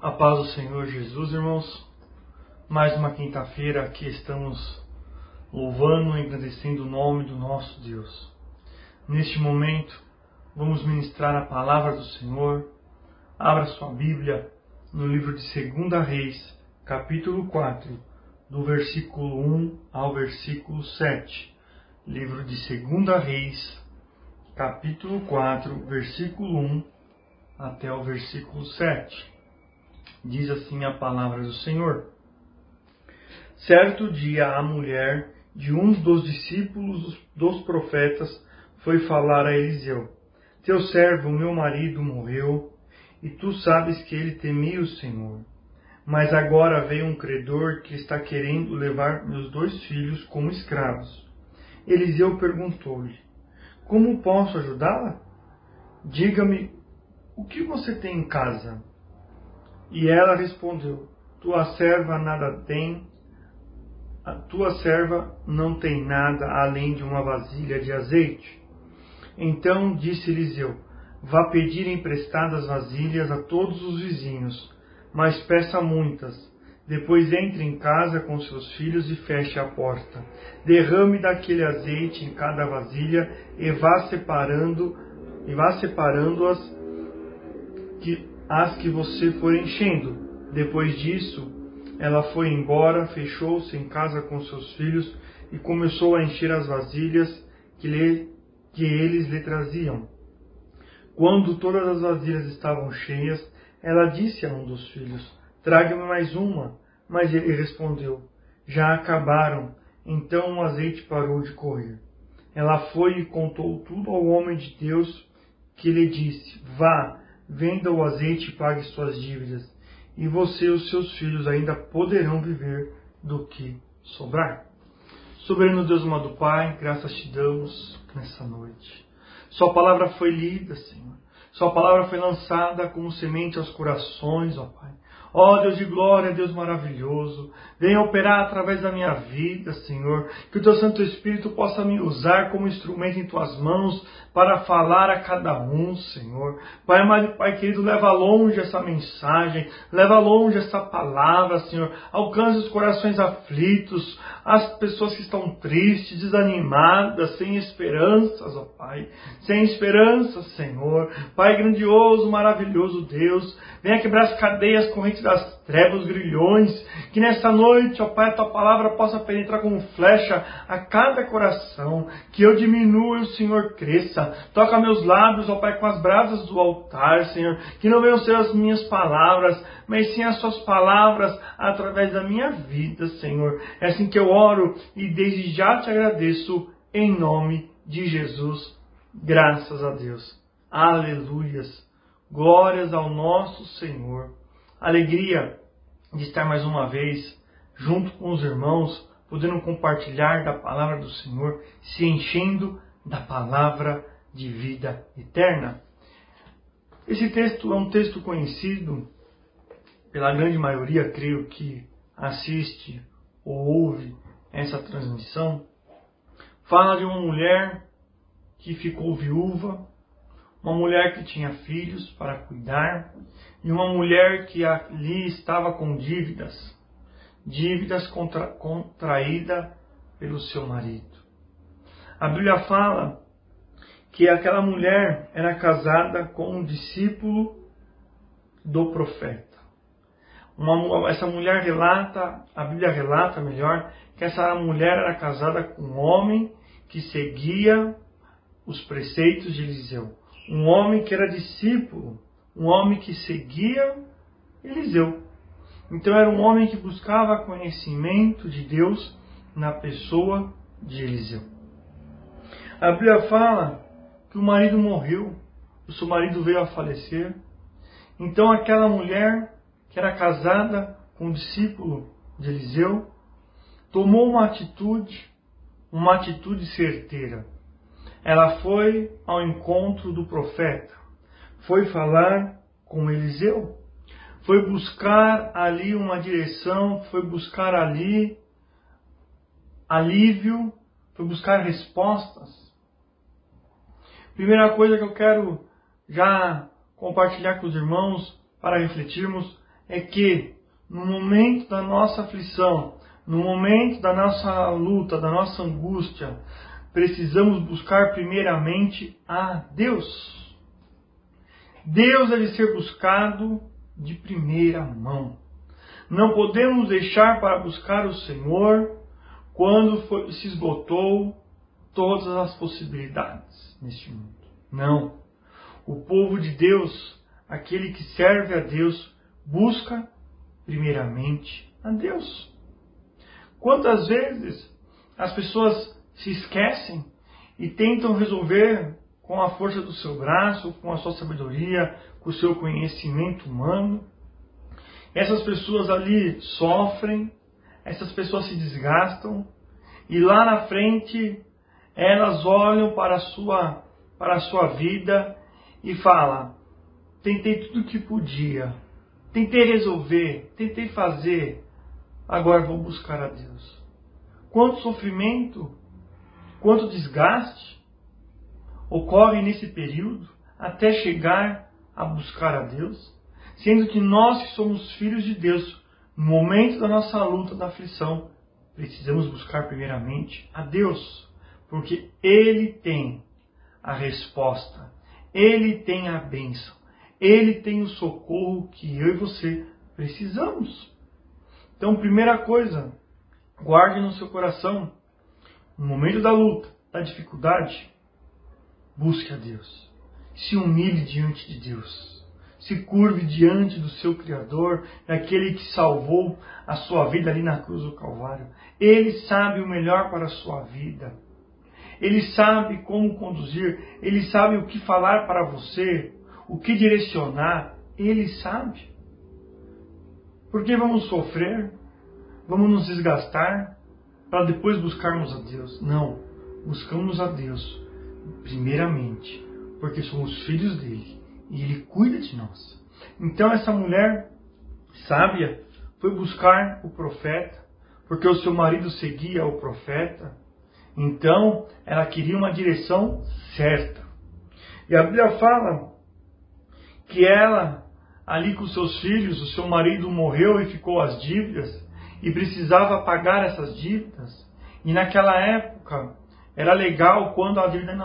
A paz do Senhor Jesus, irmãos. Mais uma quinta-feira aqui estamos louvando e agradecendo o nome do nosso Deus. Neste momento, vamos ministrar a palavra do Senhor. Abra sua Bíblia no livro de 2 Reis, capítulo 4, do versículo 1 ao versículo 7. Livro de 2 Reis, capítulo 4, versículo 1 até o versículo 7. Diz assim a palavra do Senhor. Certo dia a mulher de um dos discípulos dos profetas foi falar a Eliseu: Teu servo, meu marido, morreu, e tu sabes que ele temia o Senhor. Mas agora veio um credor que está querendo levar meus 2 filhos como escravos. Eliseu perguntou-lhe: Como posso ajudá-la? Diga-me, o que você tem em casa? E ela respondeu: Tua serva não tem nada além de uma vasilha de azeite. Então disse Eliseu: Vá pedir emprestadas vasilhas a todos os vizinhos, mas peça muitas. Depois entre em casa com seus filhos e feche a porta. Derrame daquele azeite em cada vasilha e vá separando-as as que você for enchendo. Depois disso, ela foi embora, fechou-se em casa com seus filhos e começou a encher as vasilhas que eles lhe traziam. Quando todas as vasilhas estavam cheias, ela disse a um dos filhos: Traga-me mais uma. Mas ele respondeu: Já acabaram. Então o azeite parou de correr. Ela foi e contou tudo ao homem de Deus, que lhe disse: Vá, venda o azeite e pague suas dívidas, e você e os seus filhos ainda poderão viver do que sobrar. Soberano Deus amado Pai, graças te damos nessa noite. Sua palavra foi lida, Senhor. Sua palavra foi lançada como semente aos corações, ó Pai. Ó Deus de glória, Deus maravilhoso, venha operar através da minha vida, Senhor. Que o Teu Santo Espírito possa me usar como instrumento em Tuas mãos para falar a cada um, Senhor. Pai amado, Pai querido, leva longe essa mensagem, leva longe essa palavra, Senhor. Alcance os corações aflitos, as pessoas que estão tristes, desanimadas, sem esperanças, ó Pai. Sem esperança, Senhor. Pai grandioso, maravilhoso Deus, venha quebrar as cadeias, correntes das trevas, os grilhões, que nesta noite, ó Pai, a Tua palavra possa penetrar como flecha a cada coração, que eu diminua e o Senhor cresça. Toca meus lábios, ó Pai, com as brasas do altar, Senhor, que não venham ser as minhas palavras, mas sim as Suas palavras através da minha vida, Senhor. É assim que eu oro e desde já te agradeço, em nome de Jesus. Graças a Deus. Aleluias. Glórias ao nosso Senhor. Alegria de estar mais uma vez junto com os irmãos, podendo compartilhar da palavra do Senhor, se enchendo da palavra de vida eterna. Esse texto é um texto conhecido pela grande maioria, creio que assiste ou ouve essa transmissão. Fala de uma mulher que ficou viúva, uma mulher que tinha filhos para cuidar, e uma mulher que ali estava com dívidas contraídas pelo seu marido. A Bíblia fala que aquela mulher era casada com um discípulo do profeta. Essa mulher a Bíblia relata melhor, que essa mulher era casada com um homem que seguia os preceitos de Eliseu. Um homem que era discípulo, um homem que seguia Eliseu. Então era um homem que buscava conhecimento de Deus na pessoa de Eliseu. A Bíblia fala que o marido morreu, o seu marido veio a falecer. Então aquela mulher que era casada com um discípulo de Eliseu tomou uma atitude certeira. Ela foi ao encontro do profeta, foi falar com Eliseu, foi buscar ali uma direção, foi buscar ali alívio, foi buscar respostas. Primeira coisa que eu quero já compartilhar com os irmãos para refletirmos é que no momento da nossa aflição, no momento da nossa luta, da nossa angústia, precisamos buscar primeiramente a Deus. Deus deve ser buscado de primeira mão. Não podemos deixar para buscar o Senhor quando se esgotou todas as possibilidades neste mundo. Não. O povo de Deus, aquele que serve a Deus, busca primeiramente a Deus. Quantas vezes as pessoas se esquecem e tentam resolver com a força do seu braço, com a sua sabedoria, com o seu conhecimento humano. Essas pessoas ali sofrem, essas pessoas se desgastam e lá na frente elas olham para a sua vida e falam: tentei tudo o que podia, tentei resolver, tentei fazer, agora vou buscar a Deus. Quanto sofrimento, quanto desgaste ocorre nesse período até chegar a buscar a Deus, sendo que nós que somos filhos de Deus, no momento da nossa luta, da aflição, precisamos buscar primeiramente a Deus, porque Ele tem a resposta, Ele tem a bênção, Ele tem o socorro que eu e você precisamos. Então, primeira coisa, guarde no seu coração, no momento da luta, da dificuldade, busque a Deus. Se humilhe diante de Deus. Se curve diante do seu Criador, daquele que salvou a sua vida ali na cruz do Calvário. Ele sabe o melhor para a sua vida. Ele sabe como conduzir. Ele sabe o que falar para você, o que direcionar. Ele sabe. Porque vamos sofrer, vamos nos desgastar para depois buscarmos a Deus. Não, buscamos a Deus primeiramente, porque somos filhos dele e ele cuida de nós. Então essa mulher sábia foi buscar o profeta, porque o seu marido seguia o profeta. Então ela queria uma direção certa. E a Bíblia fala que ela, ali com seus filhos, o seu marido morreu e ficou as dívidas e precisava pagar essas dívidas. E naquela época era legal quando a dívida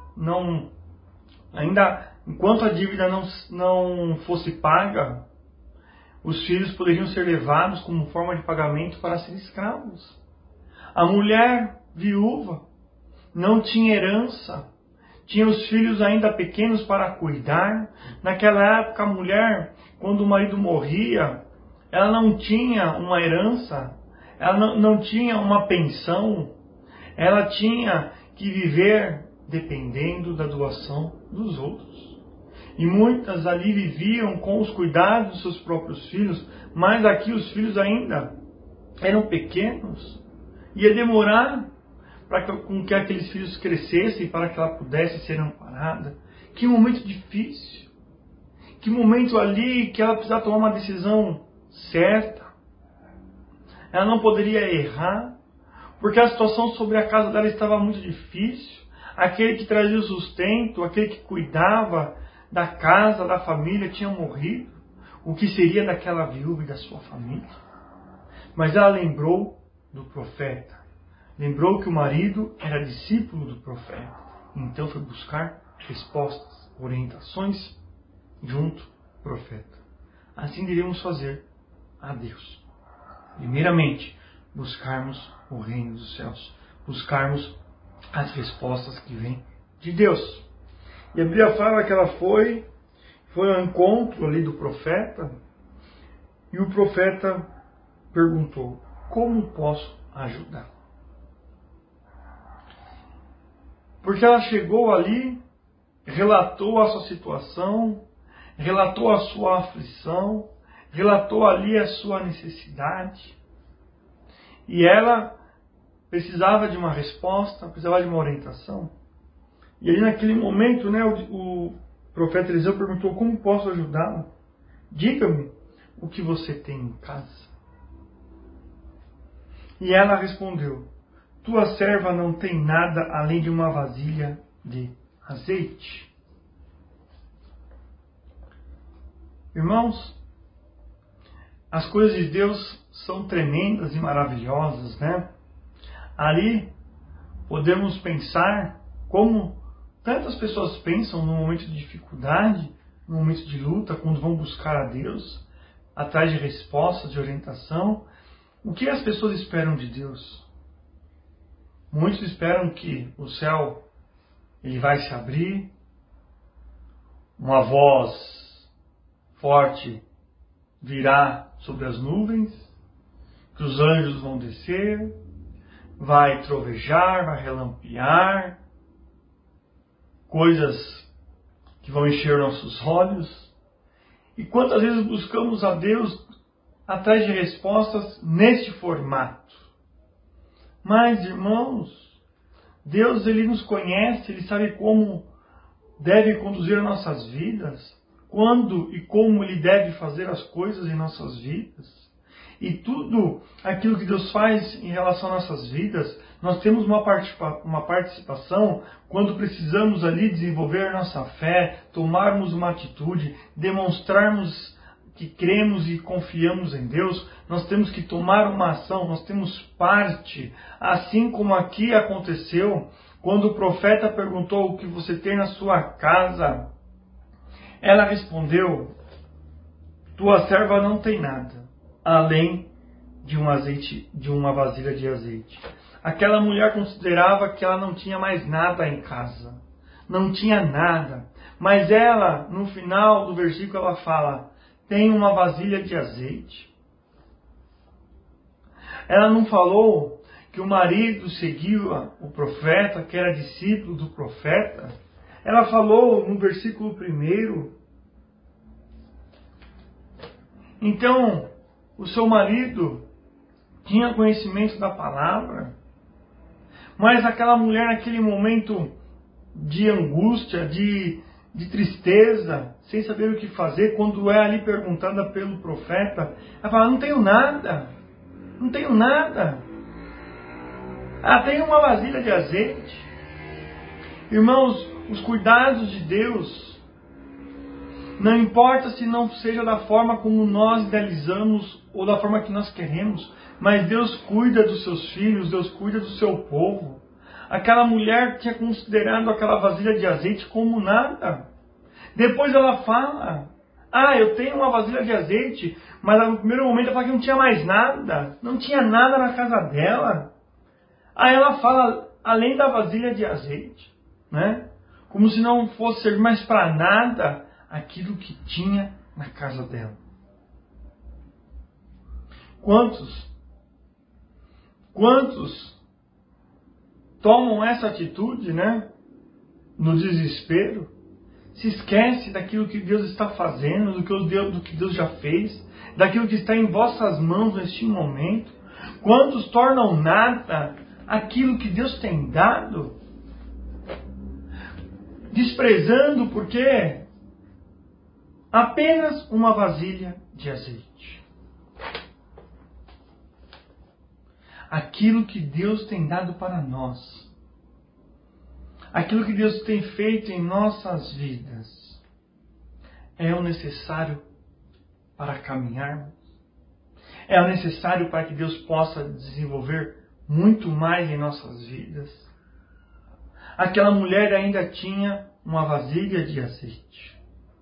enquanto a dívida não fosse paga, os filhos poderiam ser levados como forma de pagamento para ser escravos. A mulher viúva não tinha herança, tinha os filhos ainda pequenos para cuidar. Naquela época, a mulher, quando o marido morria, ela não tinha uma herança, ela não tinha uma pensão, ela tinha que viver dependendo da doação dos outros. E muitas ali viviam com os cuidados dos seus próprios filhos, mas aqui os filhos ainda eram pequenos. Ia demorar com que aqueles filhos crescessem para que ela pudesse ser amparada. Que momento difícil. Que momento ali que ela precisava tomar uma decisão certa. Ela não poderia errar, porque a situação sobre a casa dela estava muito difícil. Aquele que trazia o sustento, aquele que cuidava da casa, da família, tinha morrido. O que seria daquela viúva e da sua família? Mas ela lembrou do profeta. Lembrou que o marido era discípulo do profeta. Então foi buscar respostas, orientações junto ao profeta. Assim devemos fazer a Deus. Primeiramente, buscarmos o reino dos céus. Buscarmos as respostas que vêm de Deus. E a Bíblia fala que ela foi ao encontro ali do profeta. E o profeta perguntou: como posso ajudar? Porque ela chegou ali, relatou a sua situação, relatou a sua aflição, relatou ali a sua necessidade. E ela precisava de uma resposta, precisava de uma orientação. E aí naquele momento, o profeta Eliseu perguntou: como posso ajudá-la? Diga-me o que você tem em casa. E ela respondeu: tua serva não tem nada além de uma vasilha de azeite. Irmãos, as coisas de Deus são tremendas e maravilhosas, né? Ali podemos pensar como tantas pessoas pensam no momento de dificuldade, no momento de luta, quando vão buscar a Deus, atrás de respostas, de orientação. O que as pessoas esperam de Deus? Muitos esperam que o céu ele vai se abrir, uma voz forte virá sobre as nuvens, que os anjos vão descer, vai trovejar, vai relampear, coisas que vão encher nossos olhos. E quantas vezes buscamos a Deus atrás de respostas neste formato? Mas, irmãos, Deus ele nos conhece, Ele sabe como deve conduzir as nossas vidas, quando e como Ele deve fazer as coisas em nossas vidas. E tudo aquilo que Deus faz em relação às nossas vidas, nós temos uma participação quando precisamos ali desenvolver a nossa fé, tomarmos uma atitude, demonstrarmos que cremos e confiamos em Deus. Nós temos que tomar uma ação, nós temos parte, assim como aqui aconteceu, quando o profeta perguntou o que você tem na sua casa. Ela respondeu: tua serva não tem nada, além de uma vasilha de azeite. Aquela mulher considerava que ela não tinha mais nada em casa. Não tinha nada. Mas ela, no final do versículo, ela fala: tem uma vasilha de azeite. Ela não falou que o marido seguia o profeta, que era discípulo do profeta. Ela falou no versículo 1. Então, o seu marido tinha conhecimento da palavra, mas aquela mulher, naquele momento de angústia, de tristeza, sem saber o que fazer, quando é ali perguntada pelo profeta, ela fala: não tenho nada, não tenho nada. Ah, tem uma vasilha de azeite. Irmãos, os cuidados de Deus, não importa se não seja da forma como nós idealizamos ou da forma que nós queremos, mas Deus cuida dos seus filhos, Deus cuida do seu povo. Aquela mulher tinha considerado aquela vasilha de azeite como nada. Depois ela fala: ah, eu tenho uma vasilha de azeite, mas no primeiro momento ela fala que não tinha mais nada. Não tinha nada na casa dela. Aí ela fala, além da vasilha de azeite, né? Como se não fosse servir mais para nada aquilo que tinha na casa dela. Quantos tomam essa atitude, né? No desespero, se esquece daquilo que Deus está fazendo, do que Deus já fez, daquilo que está em vossas mãos neste momento. Quantos tornam nada aquilo que Deus tem dado, desprezando porque apenas uma vasilha de azeite. Aquilo que Deus tem dado para nós, aquilo que Deus tem feito em nossas vidas, é o necessário para caminharmos, é o necessário para que Deus possa desenvolver muito mais em nossas vidas. Aquela mulher ainda tinha uma vasilha de azeite.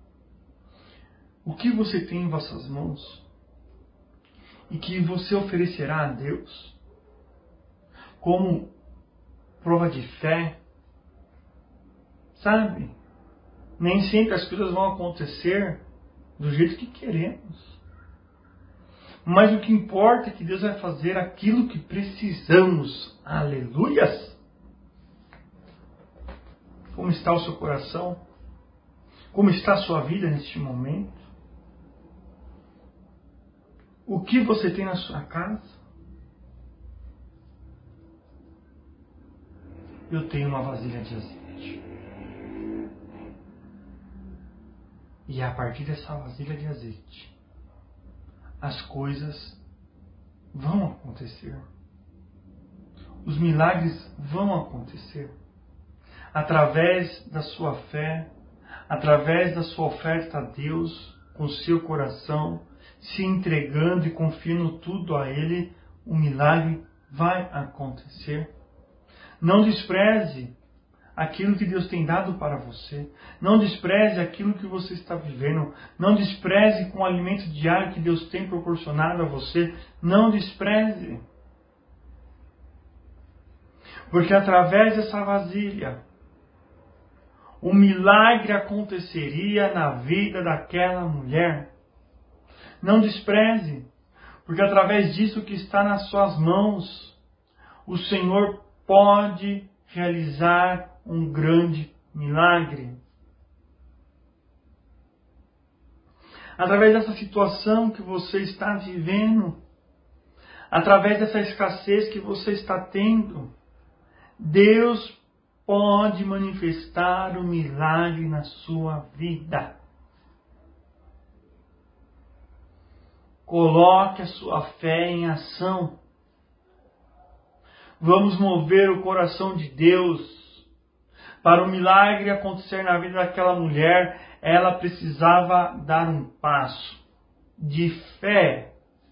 O que você tem em vossas mãos e que você oferecerá a Deus como prova de fé? Sabe? Nem sempre as coisas vão acontecer do jeito que queremos. Mas o que importa é que Deus vai fazer aquilo que precisamos. Aleluias! Como está o seu coração? Como está a sua vida neste momento? O que você tem na sua casa? Eu tenho uma vasilha de azeite. E é a partir dessa vasilha de azeite, as coisas vão acontecer. Os milagres vão acontecer. Através da sua fé, através da sua oferta a Deus, com o seu coração, se entregando e confiando tudo a Ele, o milagre vai acontecer. Não despreze aquilo que Deus tem dado para você. Não despreze aquilo que você está vivendo. Não despreze com o alimento diário que Deus tem proporcionado a você. Não despreze. Porque através dessa vasilha, o milagre aconteceria na vida daquela mulher. Não despreze, porque através disso que está nas suas mãos, o Senhor pode realizar um grande milagre. Através dessa situação que você está vivendo, através dessa escassez que você está tendo, Deus pode manifestar o milagre na sua vida. Coloque a sua fé em ação. Vamos mover o coração de Deus. Para o milagre acontecer na vida daquela mulher, ela precisava dar um passo de fé.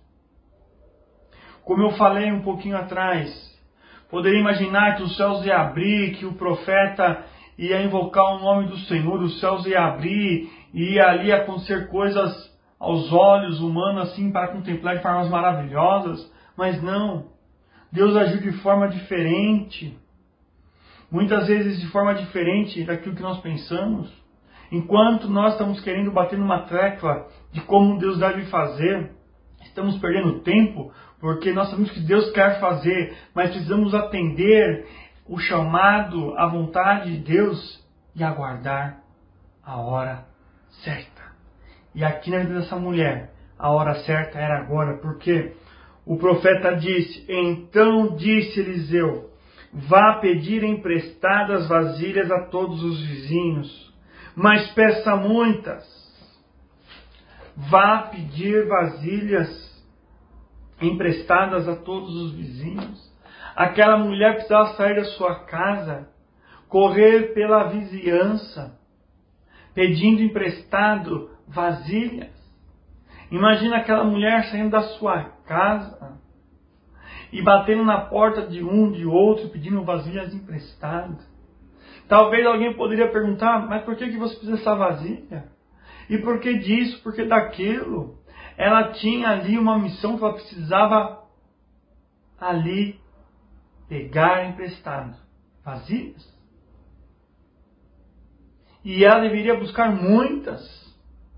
Como eu falei um pouquinho atrás, poderia imaginar que os céus iam abrir, que o profeta ia invocar o nome do Senhor, os céus iam abrir, e ia ali acontecer coisas aos olhos humanos, assim, para contemplar de formas maravilhosas, mas não. Deus agiu de forma diferente, muitas vezes de forma diferente daquilo que nós pensamos. Enquanto nós estamos querendo bater numa tecla de como Deus deve fazer, estamos perdendo tempo, porque nós sabemos que Deus quer fazer, mas precisamos atender o chamado, a vontade de Deus e aguardar a hora certa. E aqui na vida dessa mulher, a hora certa era agora, porque o profeta disse: então disse Eliseu, vá pedir emprestadas vasilhas a todos os vizinhos, mas peça muitas. Vá pedir vasilhas emprestadas a todos os vizinhos. Aquela mulher precisava sair da sua casa, correr pela vizinhança, pedindo emprestado vasilhas. Imagina aquela mulher saindo da sua casa e batendo na porta de um, de outro, pedindo vasilhas emprestadas. Talvez alguém poderia perguntar: mas por que você precisa dessa vasilha? E por que disso? Por que daquilo? Ela tinha ali uma missão que ela precisava ali pegar emprestado vasilhas. E ela deveria buscar muitas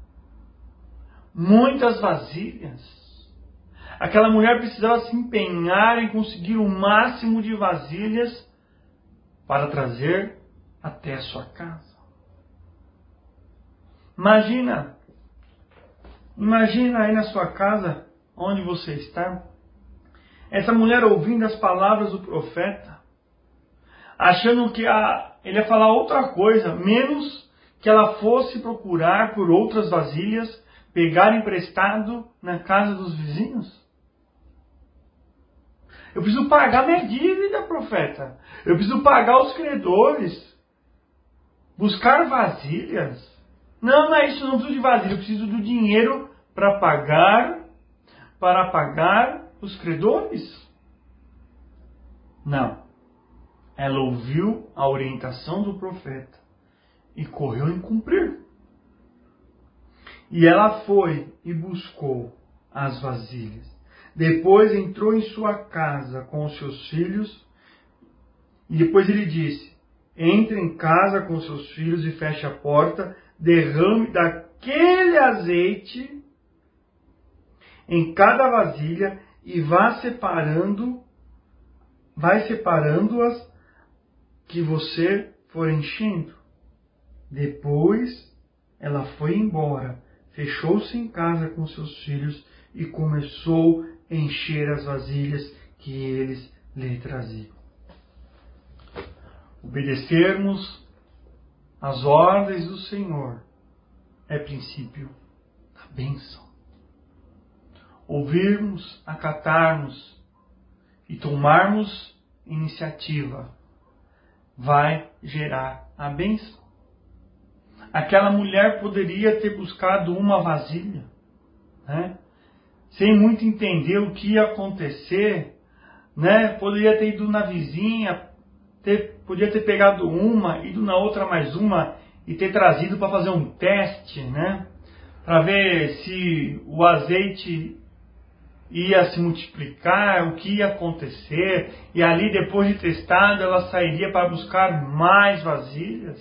vasilhas. Aquela mulher precisava se empenhar em conseguir o máximo de vasilhas para trazer até a sua casa. Imagina aí na sua casa, onde você está, essa mulher ouvindo as palavras do profeta, achando que ele ia falar outra coisa, menos que ela fosse procurar por outras vasilhas, pegar emprestado na casa dos vizinhos. Eu preciso pagar minha dívida, profeta. Eu preciso pagar os credores. Buscar vasilhas. Não é isso, não preciso de vasilha. Eu preciso do dinheiro para pagar os credores. Não. Ela ouviu a orientação do profeta e correu em cumprir. E ela foi e buscou as vasilhas. Depois entrou em sua casa com os seus filhos. E depois ele disse: entre em casa com seus filhos e feche a porta. Derrame daquele azeite em cada vasilha e vai separando-as que você for enchendo. Depois ela foi embora, fechou-se em casa com seus filhos e começou a encher as vasilhas que eles lhe traziam. Obedecermos às ordens do Senhor é princípio da bênção. Ouvirmos, acatarmos e tomarmos iniciativa vai gerar a bênção. Aquela mulher poderia ter buscado uma vasilha, né? sem muito entender o que ia acontecer, né? Poderia ter ido na vizinha, podia ter pegado uma, ido na outra mais uma e ter trazido para fazer um teste, né? Para ver se o azeite ia se multiplicar, o que ia acontecer, e ali depois de testado ela sairia para buscar mais vasilhas.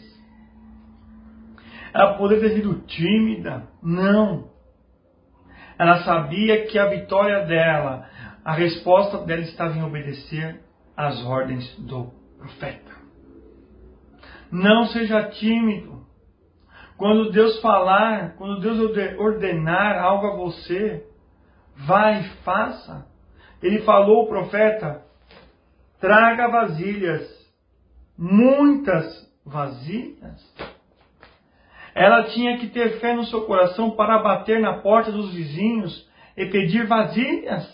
Ela poderia ter sido tímida? Não. Ela sabia que a vitória dela, a resposta dela estava em obedecer às ordens do profeta. Não seja tímido. Quando Deus falar, quando Deus ordenar algo a você, vai e faça. Ele falou ao profeta, traga vasilhas, muitas vasilhas. Ela tinha que ter fé no seu coração para bater na porta dos vizinhos e pedir vasilhas.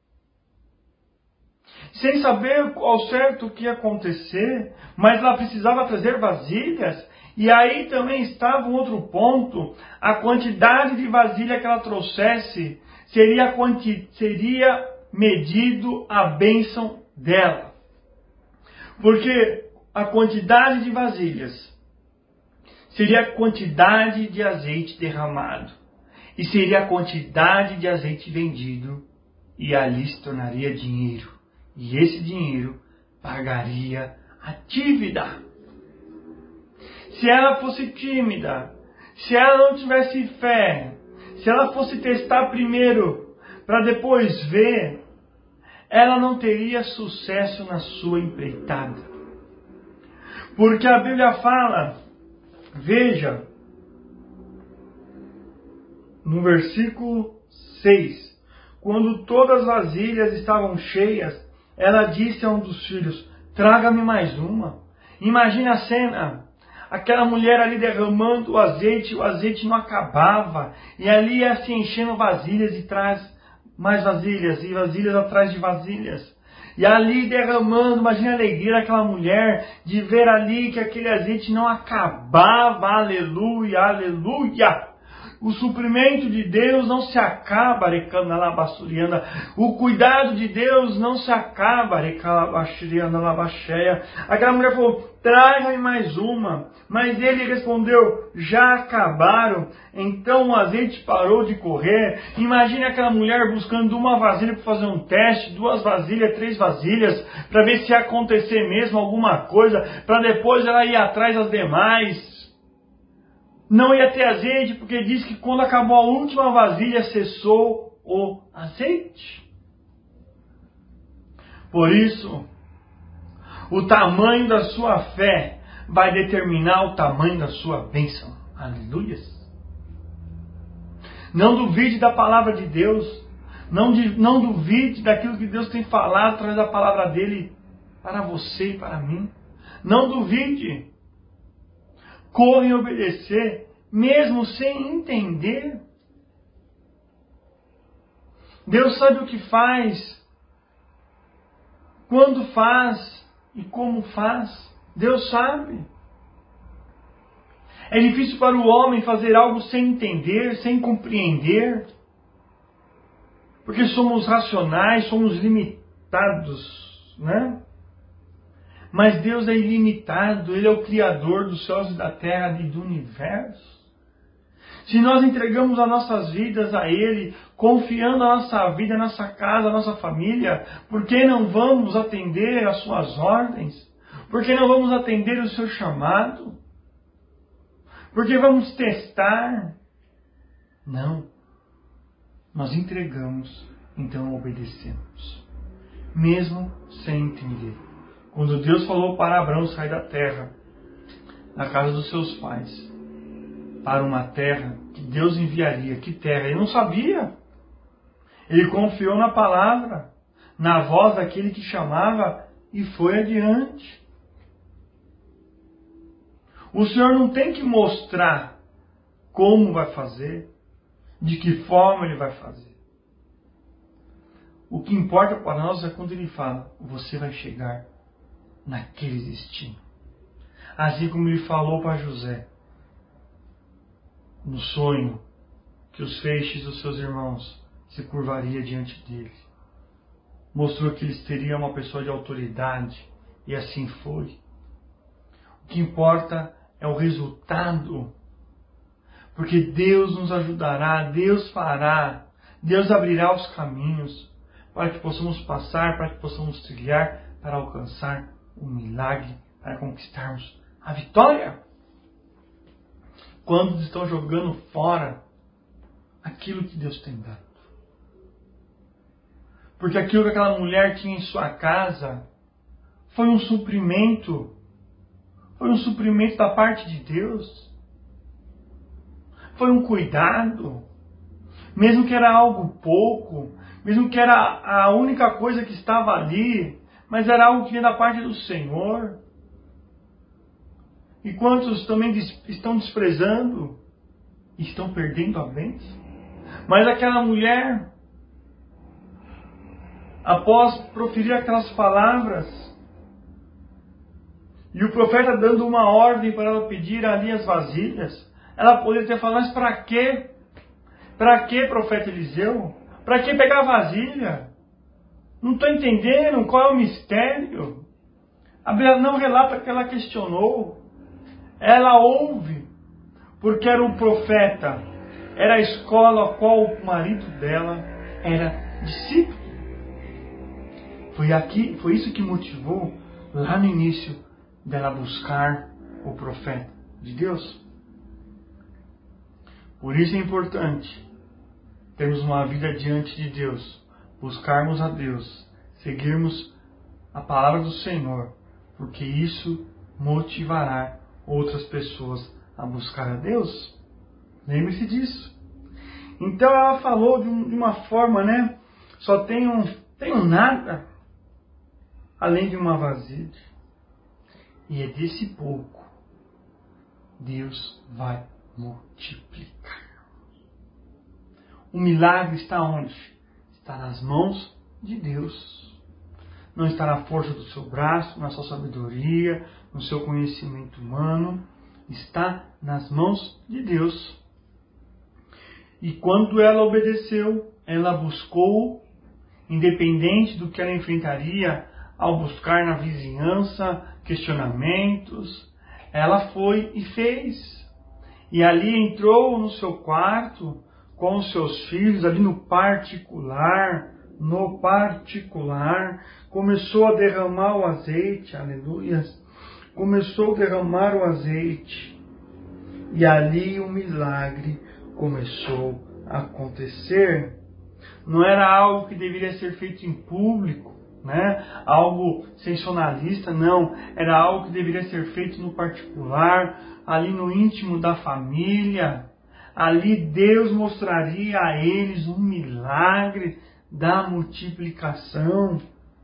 Sem saber ao certo o que ia acontecer, mas ela precisava trazer vasilhas. E aí também estava um outro ponto, a quantidade de vasilha que ela trouxesse seria medido a bênção dela. Porque a quantidade de vasilhas seria a quantidade de azeite derramado. E seria a quantidade de azeite vendido. E ali se tornaria dinheiro. E esse dinheiro pagaria a dívida. Se ela fosse tímida, se ela não tivesse fé, se ela fosse testar primeiro para depois ver, ela não teria sucesso na sua empreitada. Porque a Bíblia fala, veja, no versículo 6, quando todas as vasilhas estavam cheias, ela disse a um dos filhos, traga-me mais uma. Imagina a cena. Aquela mulher ali derramando o azeite não acabava. E ali ia se enchendo vasilhas e traz mais vasilhas. E vasilhas atrás de vasilhas. E ali derramando, imagina a alegria daquela mulher de ver ali que aquele azeite não acabava. Aleluia, aleluia. O suprimento de Deus não se acaba, o cuidado de Deus não se acaba. Aquela mulher falou, traga-me mais uma. Mas ele respondeu, já acabaram. Então o azeite parou de correr. Imagine aquela mulher buscando uma vasilha para fazer um teste, 2 vasilhas, 3 vasilhas, para ver se ia acontecer mesmo alguma coisa, para depois ela ir atrás das demais. Não ia ter azeite, porque diz que quando acabou a última vasilha, cessou o azeite. Por isso, o tamanho da sua fé vai determinar o tamanho da sua bênção. Aleluia. Não duvide da palavra de Deus. Não duvide daquilo que Deus tem falado através da palavra dele para você e para mim. Não duvide. Corra em obedecer, mesmo sem entender. Deus sabe o que faz, quando faz e como faz. Deus sabe. É difícil para o homem fazer algo sem entender, sem compreender, porque somos racionais, somos limitados, né? Mas Deus é ilimitado, Ele é o Criador dos céus e da terra e do universo. Se nós entregamos as nossas vidas a Ele, confiando a nossa vida, a nossa casa, a nossa família, por que não vamos atender às suas ordens? Por que não vamos atender o seu chamado? Por que vamos testar? Não. Nós entregamos, então obedecemos. Mesmo sem entender. Quando Deus falou para Abraão sair da terra, da casa dos seus pais, para uma terra que Deus enviaria. Que terra? Ele não sabia. Ele confiou na palavra, na voz daquele que chamava e foi adiante. O Senhor não tem que mostrar como vai fazer, de que forma Ele vai fazer. O que importa para nós é quando Ele fala, você vai chegar naquele destino. Assim como Ele falou para José, no sonho, que os feixes dos seus irmãos se curvaria diante dele. Mostrou que ele seria uma pessoa de autoridade, e assim foi. O que importa é o resultado, porque Deus nos ajudará, Deus fará, Deus abrirá os caminhos para que possamos passar, para que possamos trilhar, para alcançar o milagre, para conquistarmos a vitória. Quando estão jogando fora aquilo que Deus tem dado. Porque aquilo que aquela mulher tinha em sua casa foi um suprimento da parte de Deus. Foi um cuidado. Mesmo que era algo pouco, mesmo que era a única coisa que estava ali, mas era algo que vinha da parte do Senhor. E quantos também estão desprezando, estão perdendo a bênção. Mas aquela mulher, após proferir aquelas palavras, e o profeta dando uma ordem para ela pedir ali as vasilhas, ela poderia ter falado, mas para quê? Para que, profeta Eliseu? Para que pegar vasilha? Não estou entendendo qual é o mistério. A Bíblia não relata que ela questionou. Ela ouve, porque era o profeta, era a escola a qual o marido dela era discípulo. Foi isso que motivou lá no início dela buscar o profeta de Deus. Por isso é importante termos uma vida diante de Deus, buscarmos a Deus, seguirmos a palavra do Senhor, porque isso motivará outras pessoas a buscar a Deus. Lembre-se disso. Então ela falou de uma forma, só tenho nada além de uma vasilha. E é desse pouco Deus vai multiplicar. O milagre está onde? Está nas mãos de Deus. Não está na força do seu braço, na sua sabedoria, no seu conhecimento humano. Está nas mãos de Deus. E quando ela obedeceu, ela buscou, independente do que ela enfrentaria, ao buscar na vizinhança questionamentos, ela foi e fez. E ali entrou no seu quarto com os seus filhos, ali no particular, começou a derramar o azeite, aleluia, começou a derramar o azeite, e ali o milagre começou a acontecer. Não era algo que deveria ser feito em público, algo sensacionalista, não, era algo que deveria ser feito no particular, ali no íntimo da família. Ali Deus mostraria a eles um milagre da multiplicação.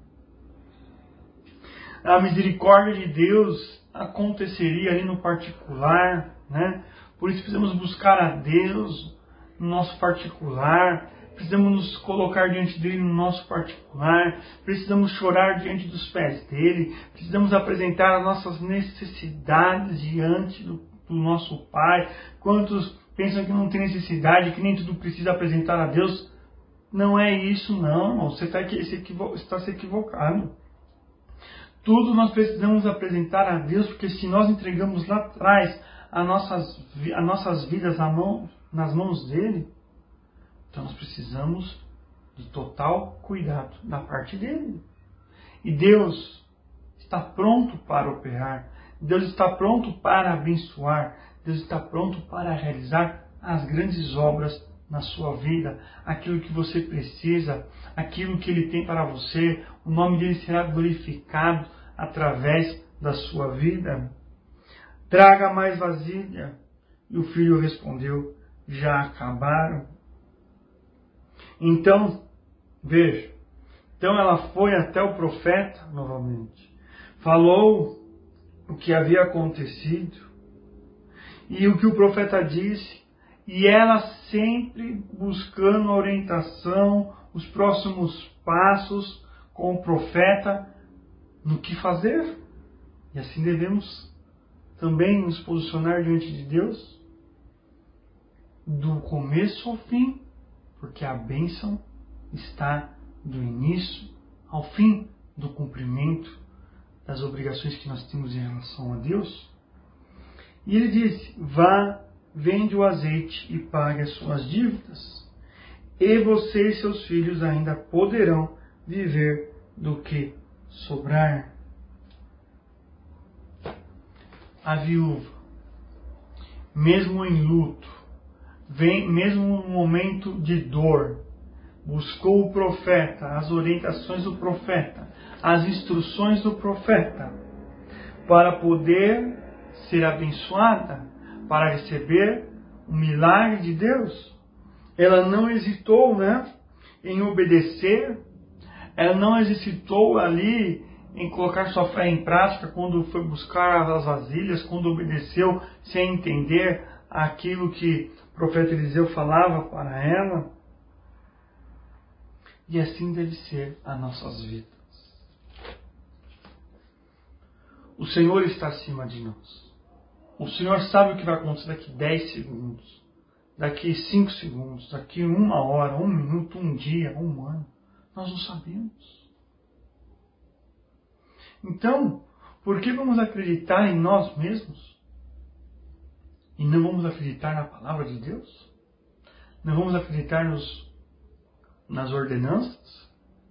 A misericórdia de Deus aconteceria ali no particular, Por isso precisamos buscar a Deus no nosso particular, precisamos nos colocar diante dele no nosso particular, precisamos chorar diante dos pés dele, precisamos apresentar as nossas necessidades diante do nosso Pai. Quantos pensam que não tem necessidade, que nem tudo precisa apresentar a Deus? Não é isso, não, irmão. Você está se equivocando. Tudo nós precisamos apresentar a Deus, porque se nós entregamos lá atrás as nossas vidas nas mãos dele, então nós precisamos de total cuidado da parte dele. E Deus está pronto para operar. Deus está pronto para abençoar. Deus está pronto para realizar as grandes obras na sua vida. Aquilo que você precisa, aquilo que Ele tem para você. O nome dele será glorificado através da sua vida. Traga mais vasilha. E o filho respondeu, já acabaram. Então, veja. Então ela foi até o profeta novamente. Falou o que havia acontecido. E o que o profeta disse, e ela sempre buscando a orientação, os próximos passos com o profeta no que fazer. E assim devemos também nos posicionar diante de Deus, do começo ao fim, porque a bênção está do início ao fim do cumprimento das obrigações que nós temos em relação a Deus. E ele disse: vá, vende o azeite e pague as suas dívidas, e você e seus filhos ainda poderão viver do que sobrar. A viúva, mesmo em luto, mesmo no momento de dor, buscou o profeta, as orientações do profeta, as instruções do profeta, para poder ser abençoada, para receber o milagre de Deus. Ela não hesitou, em obedecer. Ela não hesitou ali em colocar sua fé em prática quando foi buscar as vasilhas, quando obedeceu sem entender aquilo que o profeta Eliseu falava para ela. E assim deve ser as nossas vidas. O Senhor está acima de nós. O Senhor sabe o que vai acontecer daqui 10 segundos, daqui 5 segundos, daqui 1 hora, 1 minuto, 1 dia, 1 ano. Nós não sabemos. Então, por que vamos acreditar em nós mesmos? E não vamos acreditar na palavra de Deus? Não vamos acreditar nas ordenanças?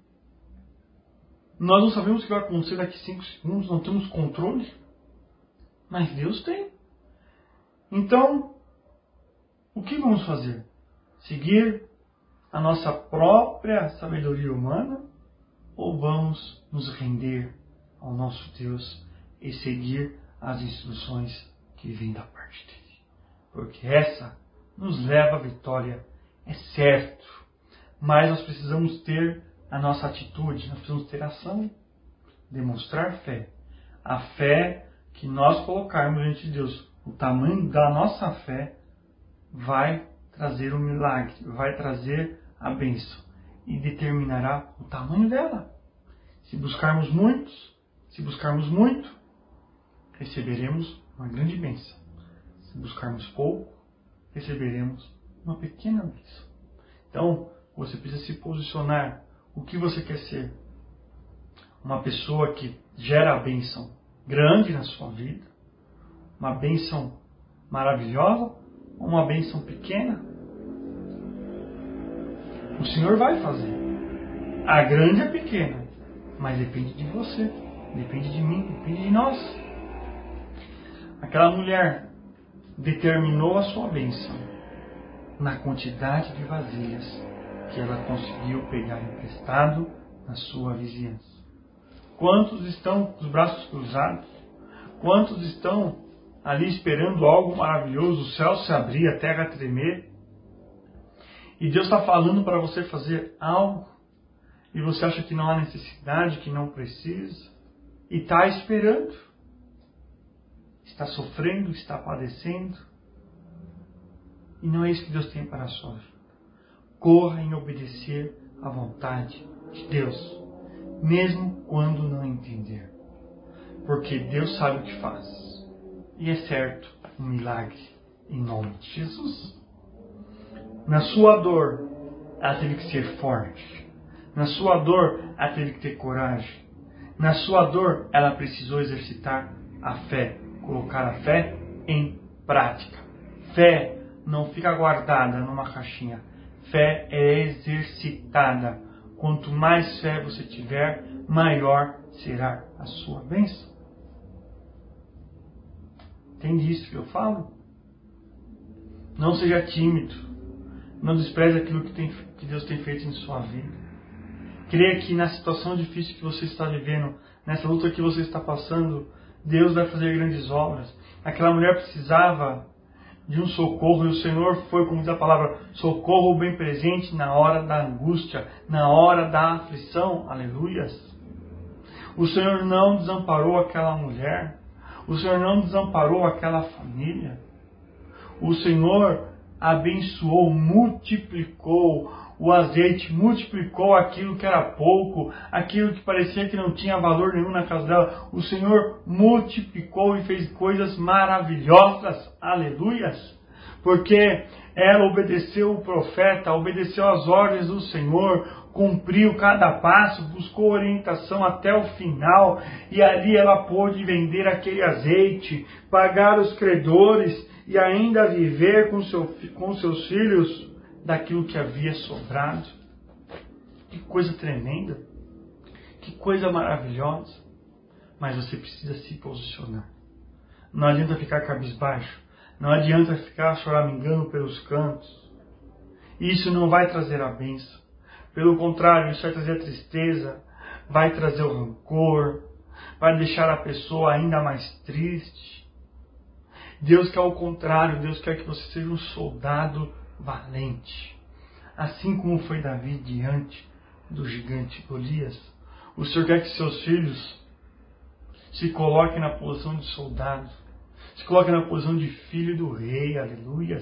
Nós não sabemos o que vai acontecer daqui 5 segundos, não temos controle. Mas Deus tem. Então, o que vamos fazer? Seguir a nossa própria sabedoria humana? Ou vamos nos render ao nosso Deus e seguir as instruções que vêm da parte dele? Porque essa nos leva à vitória, é certo. Mas nós precisamos ter a nossa atitude, nós precisamos ter ação, demonstrar fé. A fé que nós colocarmos diante de Deus, o tamanho da nossa fé vai trazer um milagre, vai trazer a bênção e determinará o tamanho dela. Se buscarmos muito, receberemos uma grande bênção. Se buscarmos pouco, receberemos uma pequena bênção. Então, você precisa se posicionar. O que você quer ser? Uma pessoa que gera a bênção grande na sua vida? Uma bênção maravilhosa? Ou uma bênção pequena? O Senhor vai fazer. A grande é pequena, mas depende de você, depende de mim, depende de nós. Aquela mulher determinou a sua bênção na quantidade de vasilhas que ela conseguiu pegar emprestado na sua vizinhança. Quantos estão com os braços cruzados? Quantos estão ali esperando algo maravilhoso, o céu se abrir, a terra tremer? E Deus está falando para você fazer algo, e você acha que não há necessidade, que não precisa, e está esperando. Está sofrendo, está padecendo. E não é isso que Deus tem para a sua vida. Corra em obedecer à vontade de Deus, mesmo quando não entender. Porque Deus sabe o que faz. E é certo, um milagre em nome de Jesus. Na sua dor, ela teve que ser forte. Na sua dor, ela teve que ter coragem. Na sua dor, ela precisou exercitar a fé, colocar a fé em prática. Fé não fica guardada numa caixinha. Fé é exercitada. Quanto mais fé você tiver, maior será a sua bênção. Entende isso que eu falo? Não seja tímido. Não despreze aquilo que Deus tem feito em sua vida. Creia que na situação difícil que você está vivendo, nessa luta que você está passando, Deus vai fazer grandes obras. Aquela mulher precisava de um socorro, e o Senhor foi, como diz a palavra, socorro bem presente na hora da angústia, na hora da aflição. Aleluias! O Senhor não desamparou aquela mulher. O Senhor não desamparou aquela família. O Senhor abençoou, multiplicou o azeite, multiplicou aquilo que era pouco, aquilo que parecia que não tinha valor nenhum na casa dela. O Senhor multiplicou e fez coisas maravilhosas. Aleluias! porque ela obedeceu o profeta, obedeceu às ordens do Senhor, cumpriu cada passo, buscou orientação até o final, e ali ela pôde vender aquele azeite, pagar os credores e ainda viver com seus filhos daquilo que havia sobrado. Que coisa tremenda, que coisa maravilhosa. Mas você precisa se posicionar. Não adianta ficar cabisbaixo, não adianta ficar choramingando pelos cantos. Isso não vai trazer a bênção. Pelo contrário, isso vai trazer a tristeza, vai trazer o rancor, vai deixar a pessoa ainda mais triste. Deus quer o contrário, Deus quer que você seja um soldado valente. Assim como foi Davi diante do gigante Golias, o Senhor quer que seus filhos se coloquem na posição de soldado, se coloquem na posição de filho do rei, aleluia,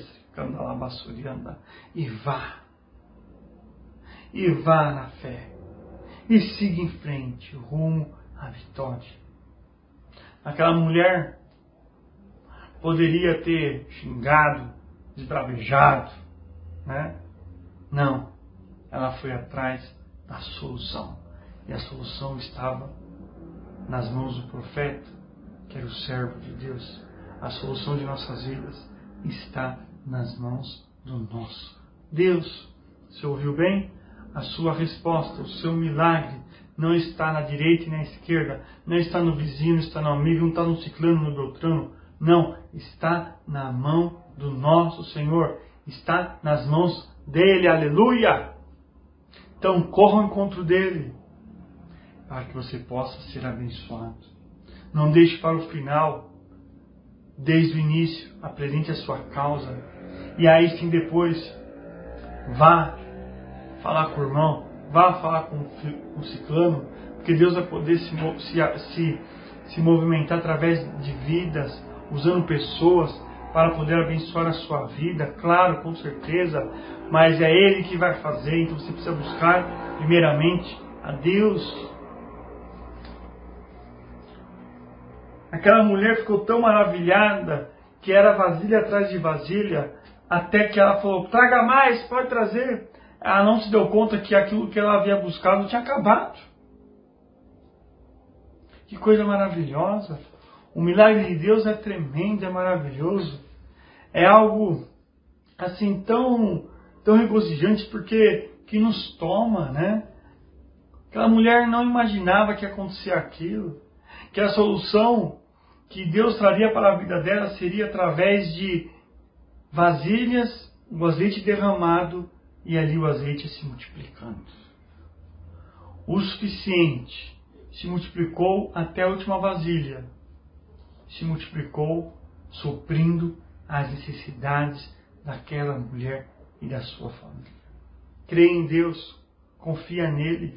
e vá na fé, e siga em frente, rumo à vitória. Aquela mulher poderia ter xingado, esbravejado, né? Não, ela foi atrás da solução, e a solução estava nas mãos do profeta, que era o servo de Deus. A solução de nossas vidas está nas mãos do nosso Deus. Você ouviu bem? A sua resposta, o seu milagre não está na direita e na esquerda, não está no vizinho, não está no amigo, não está no ciclano, no beltrano. Não, está na mão do nosso Senhor, está nas mãos dele, aleluia! Então corra ao encontro dele, para que você possa ser abençoado. Não deixe para o final, desde o início, apresente a sua causa, e aí sim depois, vá falar com o irmão, vá falar com o ciclano, porque Deus vai poder se movimentar através de vidas, usando pessoas para poder abençoar a sua vida, claro, com certeza, mas é Ele que vai fazer, então você precisa buscar primeiramente a Deus. Aquela mulher ficou tão maravilhada que era vasilha atrás de vasilha, até que ela falou, traga mais, pode trazer. Ela não se deu conta que aquilo que ela havia buscado tinha acabado. Que coisa maravilhosa. O milagre de Deus é tremendo, é maravilhoso. É algo assim tão regozijante, porque que nos toma, né? Aquela mulher não imaginava que ia acontecer aquilo, que a solução que Deus traria para a vida dela seria através de vasilhas, o azeite derramado e ali o azeite se multiplicando. O suficiente se multiplicou até a última vasilha, se multiplicou suprindo as necessidades daquela mulher e da sua família. Crê em Deus, confia nele.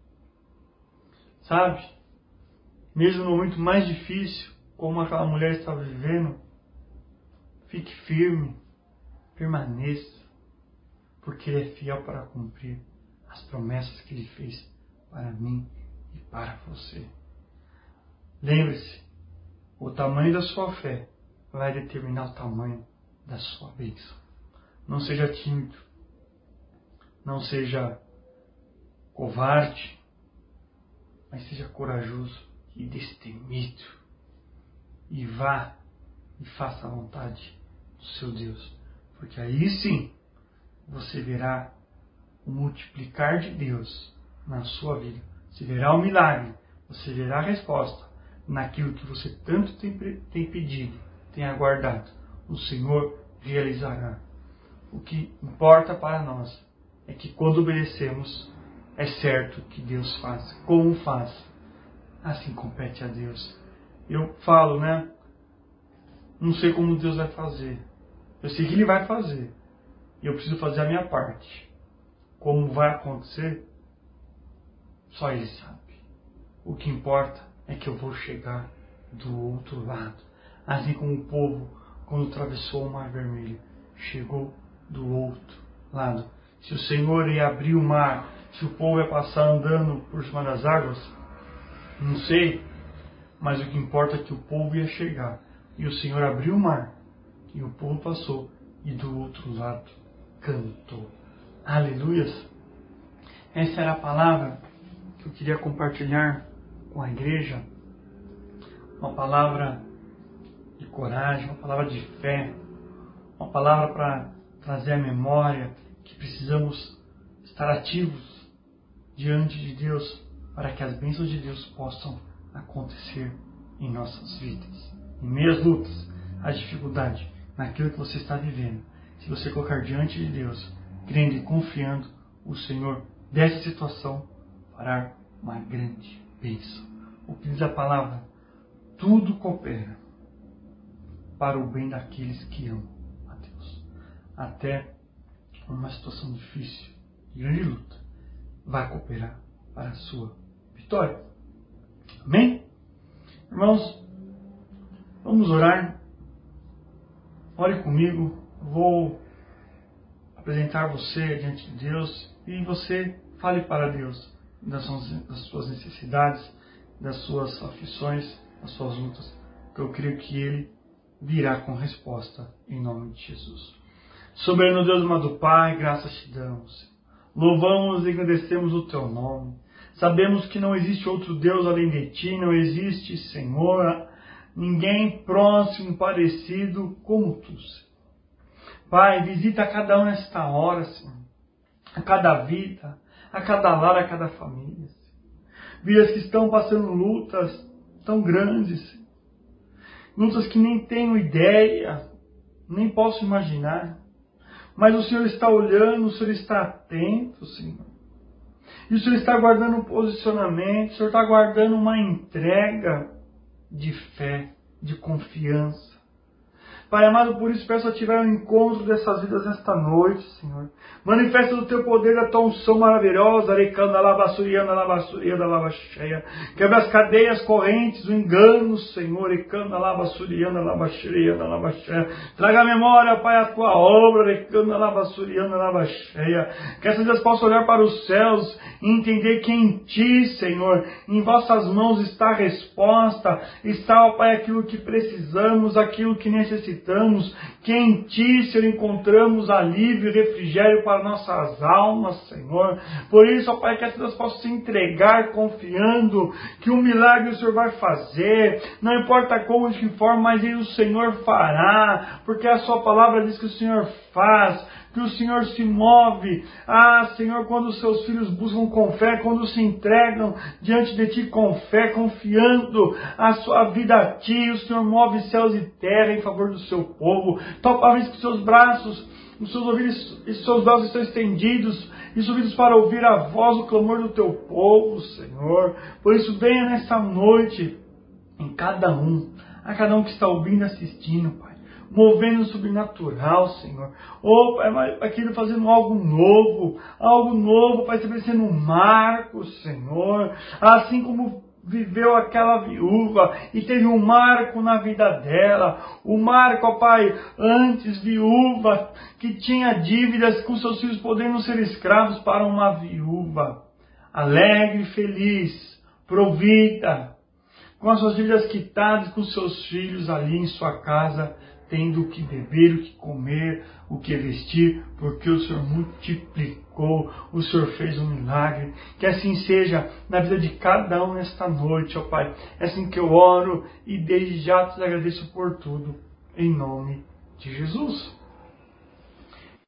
Sabe? Mesmo no momento mais difícil, como aquela mulher estava vivendo, fique firme, permaneça, porque Ele é fiel para cumprir as promessas que Ele fez para mim e para você. Lembre-se, o tamanho da sua fé vai determinar o tamanho da sua bênção. Não seja tímido, não seja covarde, mas seja corajoso e destemido. E vá e faça a vontade do seu Deus. Porque aí sim, você verá o multiplicar de Deus na sua vida. Você verá o milagre, você verá a resposta naquilo que você tanto tem pedido, tem aguardado. O Senhor realizará. O que importa para nós é que quando obedecemos, é certo que Deus faz. Como faz? Assim compete a Deus. Eu falo, né? Não sei como Deus vai fazer. Eu sei que Ele vai fazer. E eu preciso fazer a minha parte. Como vai acontecer? Só Ele sabe. O que importa é que eu vou chegar do outro lado. Assim como o povo, quando atravessou o Mar Vermelho, chegou do outro lado. Se o Senhor ia abrir o mar, se o povo ia passar andando por cima das águas, não sei. Mas o que importa é que o povo ia chegar. E o Senhor abriu o mar. E o povo passou. e do outro lado cantou. Aleluias! Essa era a palavra que eu queria compartilhar com a igreja. Uma palavra de coragem, uma palavra de fé, uma palavra para trazer à memória que precisamos estar ativos diante de Deus para que as bênçãos de Deus possam acontecer em nossas vidas. Em meio às lutas, às dificuldades, naquilo que você está vivendo, se você colocar diante de Deus, crendo e confiando, o Senhor dessa situação fará uma grande bênção. O que diz a palavra? Tudo coopera para o bem daqueles que amam a Deus. Até uma situação difícil, de grande luta, vai cooperar para a sua vitória. Amém? Irmãos, vamos orar. Ore comigo. Vou apresentar você diante de Deus e você fale para Deus das suas necessidades, das suas aflições, das suas lutas, que eu creio que Ele virá com resposta em nome de Jesus. Soberano Deus, amado Pai, graças te damos. Louvamos e agradecemos o Teu nome. Sabemos que não existe outro Deus além de Ti, não existe, Senhor, ninguém próximo, parecido como Tu, Senhor. Pai, visita cada um nesta hora, Senhor. A cada vida, a cada lar, a cada família. Senhor. Vidas que estão passando lutas tão grandes, Senhor. Lutas que nem tenho ideia, nem posso imaginar. Mas o Senhor está olhando, o Senhor está atento, Senhor. E o Senhor está guardando um posicionamento, o Senhor está guardando uma entrega de fé, de confiança. Pai amado, por isso peço a Ti o encontro dessas vidas nesta noite, Senhor. Manifesta o Teu poder, a Tua unção maravilhosa, arecanda, alabassurianda, alabassurianda, alabaxeia. Quebra as cadeias, correntes, o engano, Senhor, arecanda, alabassurianda, alabaxurianda, alabaxeia. Traga à memória, Pai, a Tua obra, arecanda, alabassurianda, alabaxeia. Que essas vidas possam olhar para os céus e entender que em Ti, Senhor, em vossas mãos está a resposta, está, ó Pai, aquilo que precisamos, aquilo que necessitamos, que em Ti, Senhor, encontramos alívio e refrigério para nossas almas, Senhor. Por isso, ó Pai, que as pessoas possam se entregar confiando que um milagre o Senhor vai fazer, não importa como, de que forma, mas o Senhor fará, porque a Sua palavra diz que o Senhor faz, que o Senhor se move. Senhor, quando os Seus filhos buscam com fé, quando se entregam diante de Ti com fé, confiando a sua vida a Ti, o Senhor move céus e terra em favor do Seu povo. Tua palavra diz que os Seus braços, os Seus ouvidos e Seus braços estão estendidos e subidos para ouvir a voz, o clamor do Teu povo, Senhor. Por isso, venha nessa noite em cada um, a cada um que está ouvindo e assistindo, Pai. Movendo o sobrenatural, Senhor. Pai, aquilo fazendo algo novo, Pai, estabelecendo um marco, Senhor. Assim como viveu aquela viúva e teve um marco na vida dela. O marco, ó Pai, antes viúva, que tinha dívidas com seus filhos podendo ser escravos para uma viúva. Alegre, feliz, provida, com as suas dívidas quitadas, com seus filhos ali em sua casa, tendo o que beber, o que comer, o que vestir, porque o Senhor multiplicou, o Senhor fez um milagre. Que assim seja na vida de cada um nesta noite, ó Pai. É assim que eu oro e desde já te agradeço por tudo, em nome de Jesus.